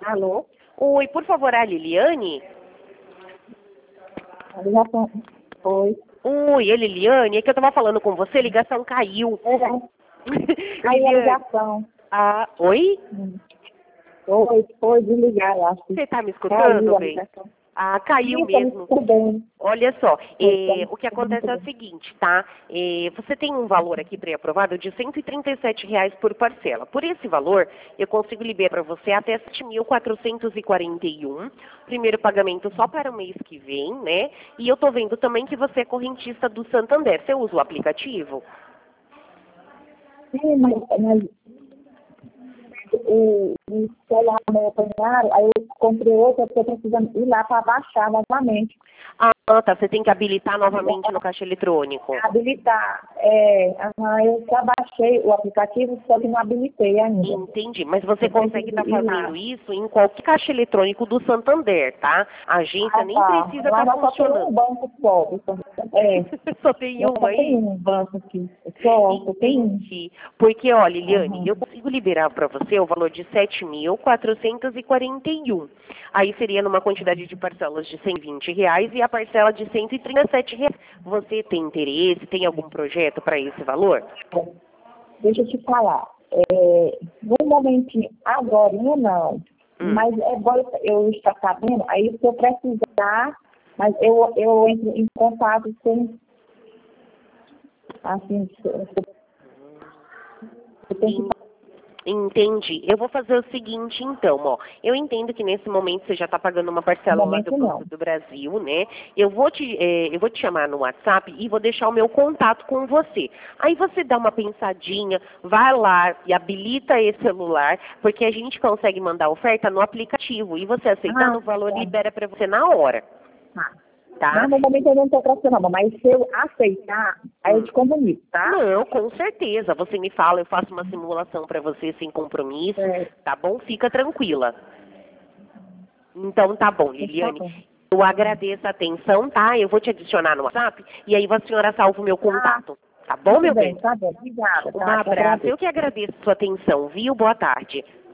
Alô? Oi, por favor, a Liliane? Ligação. Oi. Oi, é Liliane, é que eu tava falando com você, a ligação caiu. Aí a ligação. Ah, oi? Foi desligar, eu acho. Você tá me escutando, Caiu a bem? ligação. Ah, caiu Sim, mesmo. tô bem. Olha só, Estamos o que muito acontece é o bem. seguinte, tá? Você tem um valor aqui pré-aprovado de R$ 137 por parcela. Por esse valor, eu consigo liberar para você até 7.441. Primeiro pagamento só para o mês que vem, né? E eu tô vendo também que você é correntista do Santander. Você usa o aplicativo? Sim, mas o celular meu apanharam, aí eu comprei outro, eu estou precisando ir lá para baixar novamente. Ah, tá. Você tem que habilitar novamente no caixa eletrônico. Habilitar. Eu já baixei o aplicativo, só que não habilitei ainda. Entendi, mas você Eu consegue estar preciso ir lá. fazendo isso em qualquer caixa eletrônico do Santander, tá? A agência nem precisa Lá estar nós só tem um funcionando. banco só. Só tem Nós uma só tem aí? um banco aqui. Só tem um. Entendi. Porque, olha, Liliane, Aham. eu consigo liberar para você o valor de 7.441. Aí seria numa quantidade de parcelas de R$ 120 e a parcela de R$ 137. Você tem interesse, tem algum projeto para esse valor? Deixa eu te falar. No momentinho, agora não. Mas é bom eu estar sabendo, aí se eu precisar, mas eu entro em contato com, assim, eu tenho que Entendi. Eu vou fazer o seguinte, então, ó. Eu entendo que nesse momento você já está pagando uma parcela no lá do momento Banco não. do Brasil, né? Eu vou te chamar no WhatsApp e vou deixar o meu contato com você. Aí você dá uma pensadinha, vai lá e habilita esse celular, porque a gente consegue mandar oferta no aplicativo. E você aceitando, o valor Tá. libera para você na hora, tá? Não, no momento eu não estou pressionando, mas se eu aceitar, aí eu te comunico, tá? Não, com certeza. Você me fala, eu faço uma simulação para você sem compromisso, É. tá bom? Fica tranquila. Então tá bom, Tá Liliane. bom. Eu agradeço a atenção, tá? Eu vou te adicionar no WhatsApp e aí a senhora salva o meu contato. Tá bom, Tudo meu bem, bem? tá bom. Obrigada, Um tá? Te abraço. agradeço. Eu que agradeço a sua atenção, viu? Boa tarde.